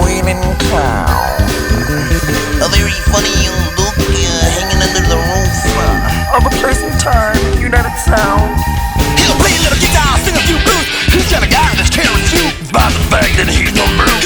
wailing clown. A very funny young look, hanging under the roof of a place and time, United Sound. He'll play a little guitar, sing a few blues. He's got a guy that's caring you about the fact that he's no blue.